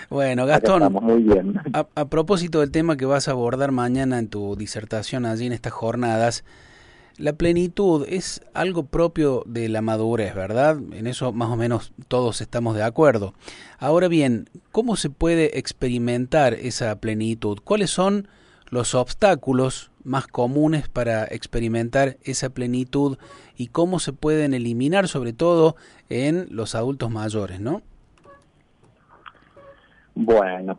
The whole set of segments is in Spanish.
Bueno, Acá Gastón, estamos muy bien. a propósito del tema que vas a abordar mañana en tu disertación allí en estas jornadas, la plenitud es algo propio de la madurez, ¿verdad? En eso más o menos todos estamos de acuerdo. Ahora bien, ¿cómo se puede experimentar esa plenitud? ¿Cuáles son los obstáculos más comunes para experimentar esa plenitud y cómo se pueden eliminar, sobre todo en los adultos mayores, ¿no? Bueno,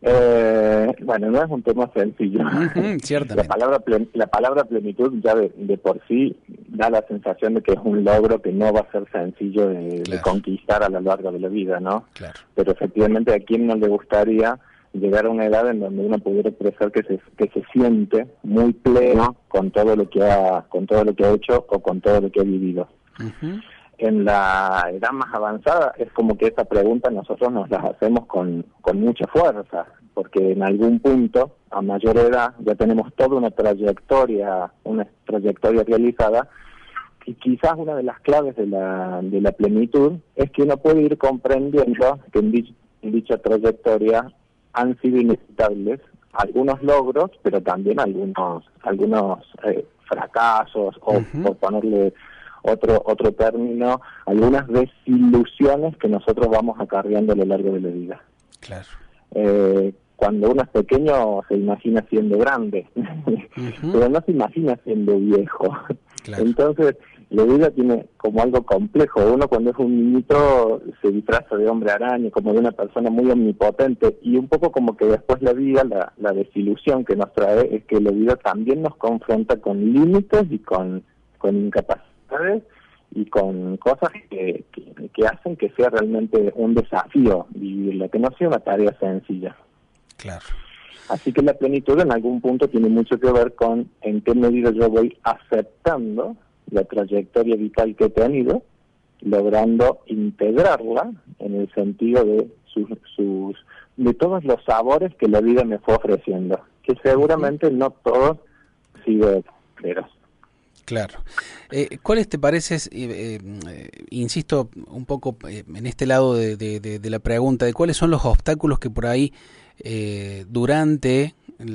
bueno, no es un tema sencillo. Ujú, ciertamente. La palabra plenitud ya de por sí da la sensación de que es un logro que no va a ser sencillo de Claro, conquistar a lo largo de la vida, ¿no? claro. Pero efectivamente, ¿a quién no le gustaría llegar a una edad en donde uno pudiera expresar que se siente muy pleno con todo lo que ha hecho o con todo lo que ha vivido? Ujú, En la edad más avanzada es como que esa pregunta nosotros nos la hacemos con mucha fuerza, porque en algún punto, a mayor edad, ya tenemos toda una trayectoria realizada, y quizás una de las claves de la plenitud es que uno puede ir comprendiendo que en dicha trayectoria han sido inevitables algunos logros, pero también algunos fracasos, o ujú, por ponerle otro término, algunas desilusiones que nosotros vamos acarreando a lo largo de la vida. claro. Cuando uno es pequeño se imagina siendo grande, Ujú, pero no se imagina siendo viejo. claro. Entonces, la vida tiene como algo complejo. Uno cuando es un niñito se disfraza de hombre araña, como de una persona muy omnipotente, y un poco como que después la vida, la desilusión que nos trae es que la vida también nos confronta con límites y con incapacidades y con cosas que hacen que sea realmente un desafío vivirla, que no sea una tarea sencilla. Claro. Así que la plenitud en algún punto tiene mucho que ver con en qué medida yo voy aceptando la trayectoria vital que he tenido, logrando integrarla en el sentido de de todos los sabores que la vida me fue ofreciendo, que Ujú, seguramente no todos sido plenos. claro. ¿Cuáles te pareces, insisto un poco en este lado de la pregunta, de cuáles son los obstáculos que por ahí durante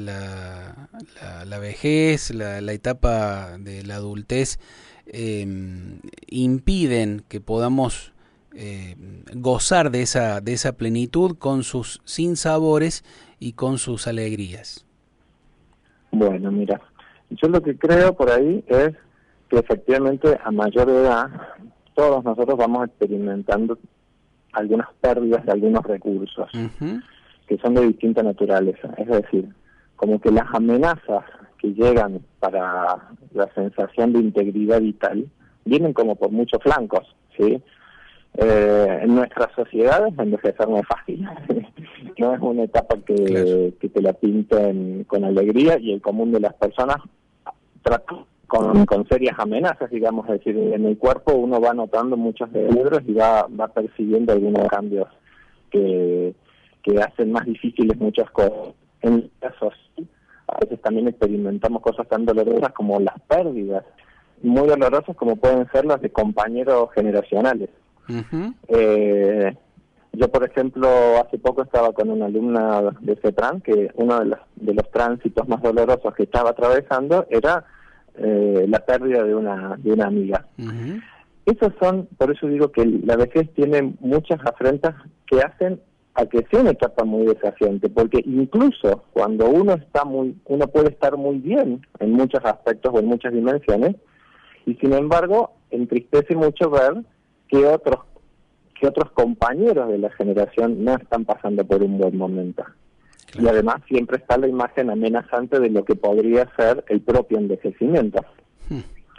la vejez, la etapa de la adultez, eh, impiden que podamos gozar de esa plenitud con sus sinsabores y con sus alegrías? Bueno, mira, yo lo que creo por ahí es que efectivamente a mayor edad todos nosotros vamos experimentando algunas pérdidas de algunos recursos Ujú, que son de distinta naturaleza. Es decir, como que las amenazas que llegan para la sensación de integridad vital vienen como por muchos flancos, ¿sí? En nuestras sociedades envejecer no es fácil. No es una etapa claro. que te la pinten con alegría, y el común de las personas trata con serias amenazas, digamos. Es decir, en el cuerpo uno va notando muchos deterioros y va percibiendo algunos cambios que, que hacen más difíciles muchas cosas. En casos, a veces también experimentamos cosas tan dolorosas como las pérdidas, muy dolorosas como pueden ser las de compañeros generacionales. Ujú, Eh, yo, por ejemplo, hace poco estaba con una alumna de CETRAN que uno de los tránsitos más dolorosos que estaba atravesando era la pérdida de una amiga. ujú, Esos son, por eso digo que la vejez tiene muchas afrentas que hacen a que sea una etapa muy desafiante, porque incluso cuando uno puede estar muy bien en muchos aspectos o en muchas dimensiones, y sin embargo entristece mucho ver que otros compañeros de la generación no están pasando por un buen momento. Y claro. además siempre está la imagen amenazante de lo que podría ser el propio envejecimiento. Hmm,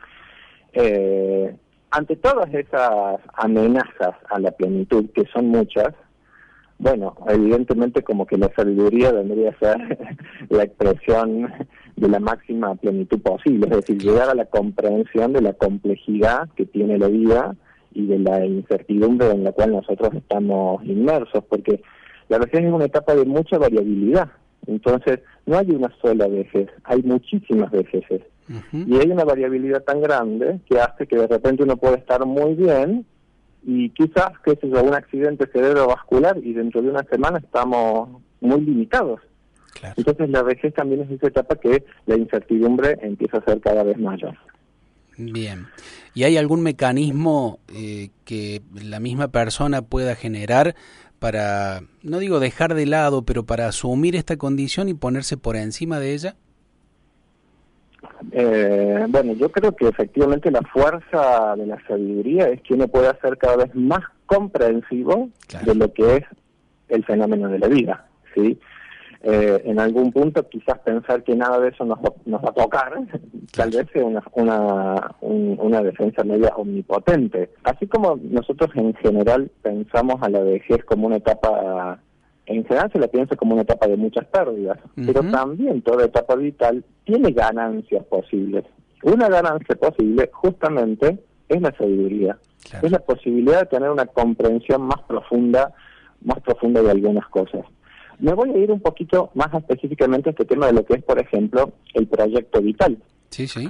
Ante todas esas amenazas a la plenitud, que son muchas, bueno, evidentemente como que la sabiduría vendría a ser la expresión de la máxima plenitud posible, es decir, claro. llegar a la comprensión de la complejidad que tiene la vida y de la incertidumbre en la cual nosotros estamos inmersos, porque la vejez es una etapa de mucha variabilidad. Entonces, no hay una sola vejez, hay muchísimas vejeces. Ujú, Y hay una variabilidad tan grande que hace que de repente uno puede estar muy bien y quizás, qué sé yo, un accidente cerebrovascular y dentro de una semana estamos muy limitados. Claro. Entonces la vejez también es esa etapa que la incertidumbre empieza a ser cada vez mayor. Bien. ¿Y hay algún mecanismo que la misma persona pueda generar para, no digo dejar de lado, pero para asumir esta condición y ponerse por encima de ella? Bueno, yo creo que efectivamente la fuerza de la sabiduría es que uno pueda ser cada vez más comprensivo de lo que es el fenómeno de la vida, ¿sí? En algún punto quizás pensar que nada de eso nos va a tocar, tal vez sea una defensa media omnipotente. Así como nosotros en general pensamos a la vejez como una etapa, en general se la piensa como una etapa de muchas pérdidas, pero también toda etapa vital tiene ganancias posibles. Una ganancia posible justamente es la sabiduría, es la posibilidad de tener una comprensión más profunda de algunas cosas. Me voy a ir un poquito más específicamente a este tema de lo que es, por ejemplo, el proyecto vital. Sí, sí.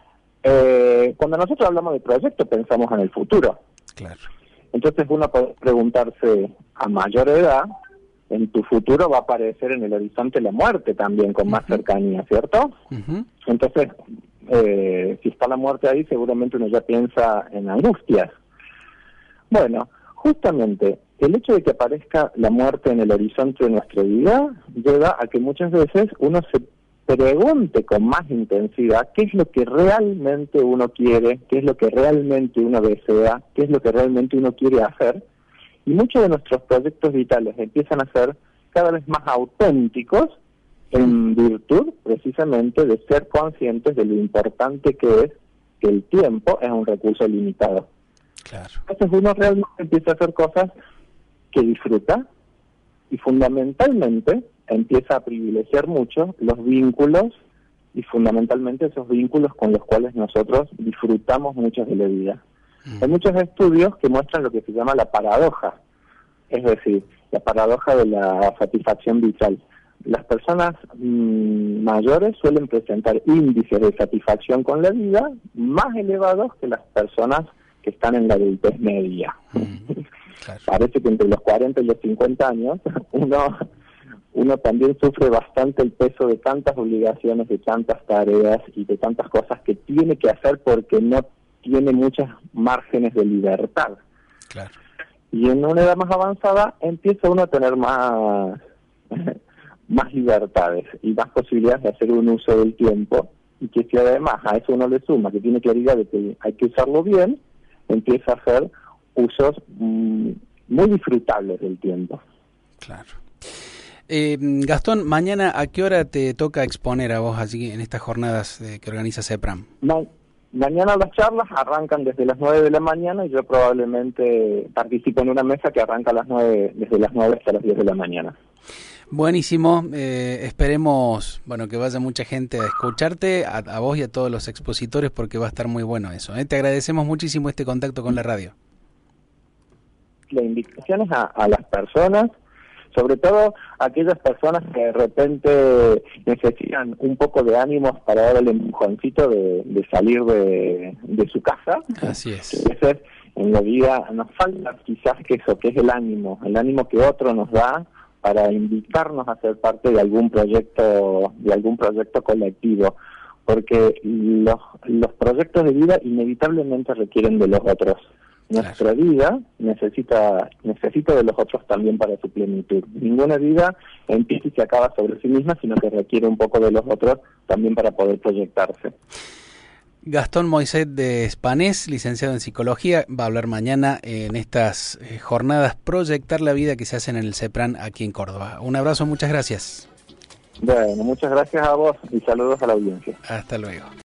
Cuando nosotros hablamos de proyecto, pensamos en el futuro. Claro. Entonces uno puede preguntarse, a mayor edad, en tu futuro va a aparecer en el horizonte la muerte también con más cercanía, ¿cierto? Entonces, si está la muerte ahí, seguramente uno ya piensa en angustias. Bueno, justamente el hecho de que aparezca la muerte en el horizonte de nuestra vida lleva a que muchas veces uno se pregunte con más intensidad qué es lo que realmente uno quiere, qué es lo que realmente uno desea, qué es lo que realmente uno quiere hacer, y muchos de nuestros proyectos vitales empiezan a ser cada vez más auténticos en virtud precisamente de ser conscientes de lo importante que es que el tiempo es un recurso limitado. Claro. Entonces uno realmente empieza a hacer cosas que disfruta y fundamentalmente empieza a privilegiar mucho los vínculos y fundamentalmente esos vínculos con los cuales nosotros disfrutamos mucho de la vida. Hay muchos estudios que muestran lo que se llama la paradoja, es decir, la paradoja de la satisfacción vital. Las personas mayores suelen presentar índices de satisfacción con la vida más elevados que las personas que están en la adultez media. Claro. Parece que entre los 40 y los 50 años uno también sufre bastante el peso de tantas obligaciones, de tantas tareas y de tantas cosas que tiene que hacer porque no tiene muchos márgenes de libertad. Claro. Y en una edad más avanzada empieza uno a tener más libertades y más posibilidades de hacer un uso del tiempo, y que si además a eso uno le suma que tiene claridad de que hay que usarlo bien, empieza a hacer usos muy disfrutables del tiempo. Claro. Gastón, mañana ¿a qué hora te toca exponer a vos allí en estas jornadas que organiza CEPRAM? Mañana las charlas arrancan desde las 9 de la mañana y yo probablemente participo en una mesa que arranca a las 9, desde las 9 hasta las 10 de la mañana. Buenísimo, esperemos que vaya mucha gente a escucharte, a vos y a todos los expositores, porque va a estar muy bueno eso. Te agradecemos muchísimo este contacto con la radio. La invitación es a las personas, sobre todo aquellas personas que de repente necesitan un poco de ánimos para dar el empujoncito de salir de su casa. Así es. A veces en la vida nos falta quizás que es el ánimo que otro nos da para invitarnos a ser parte de algún proyecto colectivo, porque los proyectos de vida inevitablemente requieren de los otros. Nuestra vida necesita de los otros también para su plenitud. Ninguna vida empieza y se acaba sobre sí misma, sino que requiere un poco de los otros también para poder proyectarse. Gastón Moiset de Spanés, licenciado en Psicología, va a hablar mañana en estas jornadas Proyectar la Vida que se hacen en el CEPRAM aquí en Córdoba. Un abrazo, muchas gracias. Bueno, muchas gracias a vos y saludos a la audiencia. Hasta luego.